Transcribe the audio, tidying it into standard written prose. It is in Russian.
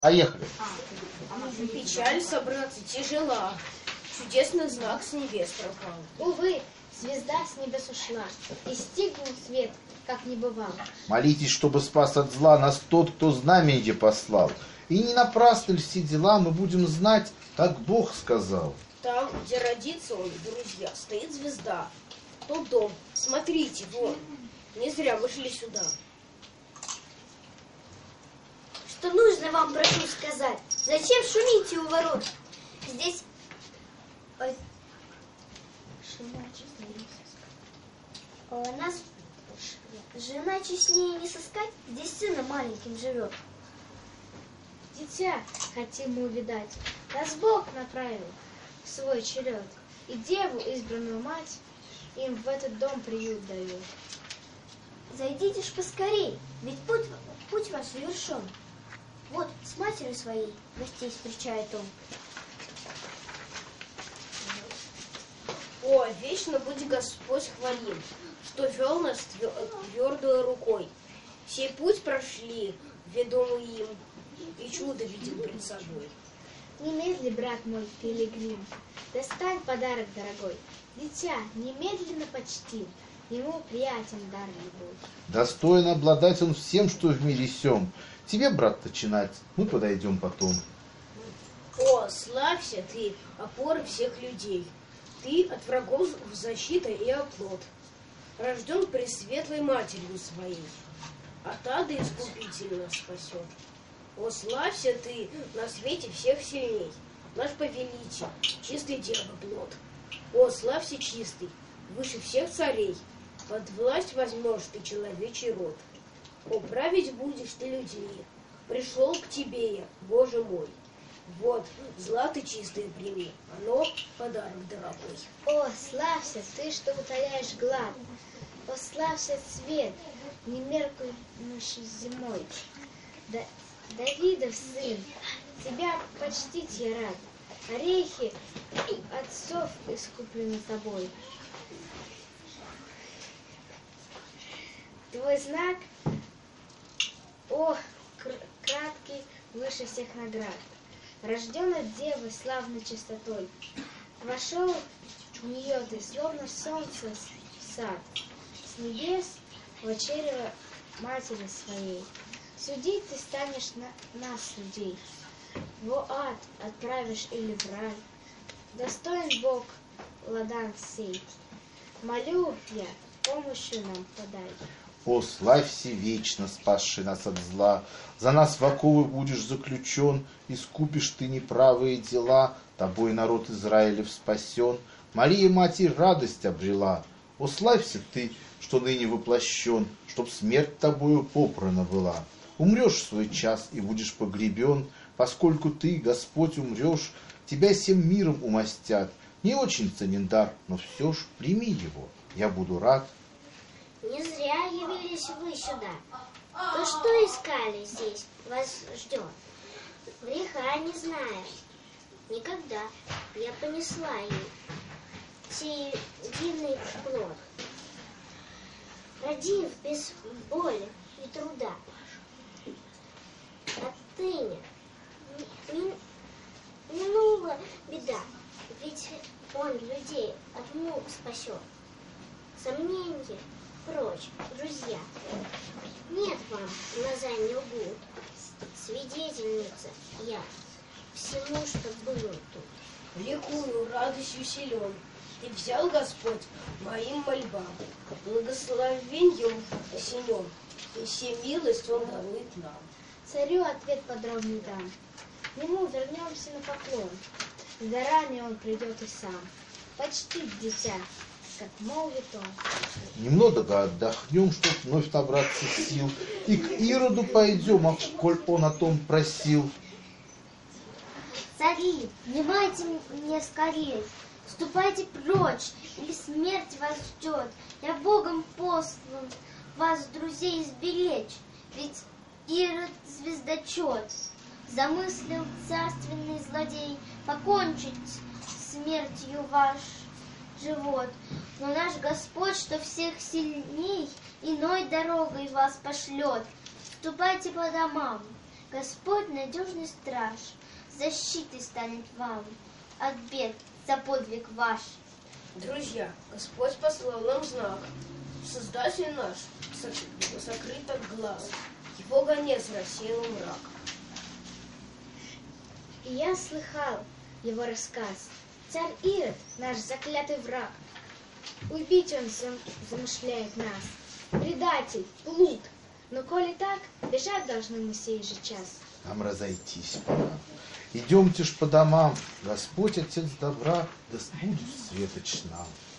Поехали. Печаль собраться тяжела, чудесный знак с небес пропал. Увы, звезда с небес ушла, и стигнул свет, как не бывало. Молитесь, чтобы спас от зла нас тот, кто знаменье послал. И не напрасно ли все дела мы будем знать, как Бог сказал. Там, где родится он, друзья, стоит звезда. Тот дом, смотрите, вон, не зря мы шли сюда. Что нужно вам, прошу сказать? Зачем шумите у ворот? Здесь... Ой. Нас жена честнее не сыскать, здесь сына маленьким живет. Дитя хотим мы увидать, нас Бог направил в свой черед, и деву, избранную мать, им в этот дом приют дает. Зайдите ж поскорей, ведь путь ваш завершен. Вот с матерью своей гостей встречает он. О, вечно будь Господь хвалим, что вел нас твердой рукой. Сей путь прошли, ведомый им, и чудо видим пред собой. Немедли, брат мой, пилигрим, достань подарок дорогой. Дитя немедленно почти, ему приятен дар любовь. Достойно обладать он всем, что в мире сём. Тебе, брат, начинать, мы подойдем потом. О, славься ты, опоры всех людей. Ты от врагов защита и оплот. Рожден пресветлой матерью своей, а та да искупитель нас спасет. О, славься ты на свете всех сильней, наш повелитель, чистый девы плод. О, славься чистый, выше всех царей, под власть возьмешь ты человечий род. О, править будешь ты людьми, пришел к тебе я, Боже мой. Вот, злато чистое прими, оно подарок дорогой. О, славься ты, что утоляешь глад, о, славься цвет, не меркнущий зимой. Давидов сын, тебя почтить я рад, орехи отцов искуплены тобой. Твой знак, о, краткий, выше всех наград, рожден от девы славной чистотой. Вошел в нее ты, словно солнце в сад, с небес в чрево матери своей. Судить ты станешь нас, людей, в ад отправишь или в рай. Достоин Бог ладан сей, молю я, помощью нам подай. О, славься вечно, спасший нас от зла, за нас в оковы будешь заключен, искупишь ты неправые дела, тобой народ Израилев спасен, Мария Матерь радость обрела. О, славься ты, что ныне воплощен, чтоб смерть тобою попрана была. Умрешь в свой час и будешь погребен, поскольку ты, Господь, умрешь, тебя всем миром умастят. Не очень ценен дар, но все ж прими его, я буду рад. Не зря явились вы сюда. То, что искали здесь, вас ждет. Греха не зная, никогда я понесла ей сей дивный плод. Родив без боли и труда. Отныне минула беда, ведь он людей от мук спасет. Сомненья прочь, друзья, нет вам, глаза не лгут, свидетельница я всему, что было тут. Ликую, радостью силен, ты взял, Господь, моим мольбам, благословеньем осенен, и все милость он дарует нам. Царю ответ подробный дам, к нему вернемся на поклон, с дарами он придет и сам. Почтить дитя, как молвит он. Немного отдохнем, чтоб вновь набраться сил, и к Ироду пойдем, а коль он о том просил. Цари, внимайте мне скорей, ступайте прочь, или смерть вас ждет. Я Богом послан вас, друзей, сберечь, ведь Ирод звездочет замыслил царственный злодей покончить смертью ваш живот. Но наш Господь, что всех сильней, иной дорогой вас пошлет. Ступайте по домам, Господь надежный страж, защитой станет вам от бед за подвиг ваш. Друзья, Господь послал нам знак. Создатель наш сокрыт от глаз. Его гонец рассеял мрак. И я слыхал его рассказ. Царь Ирод, наш заклятый враг. Убить он замышляет нас. Предатель, плут. Но коли так, бежать должны мы сей же час. Нам разойтись пора. Идемте ж по домам, Господь, Отец добра, да будет светоч нам.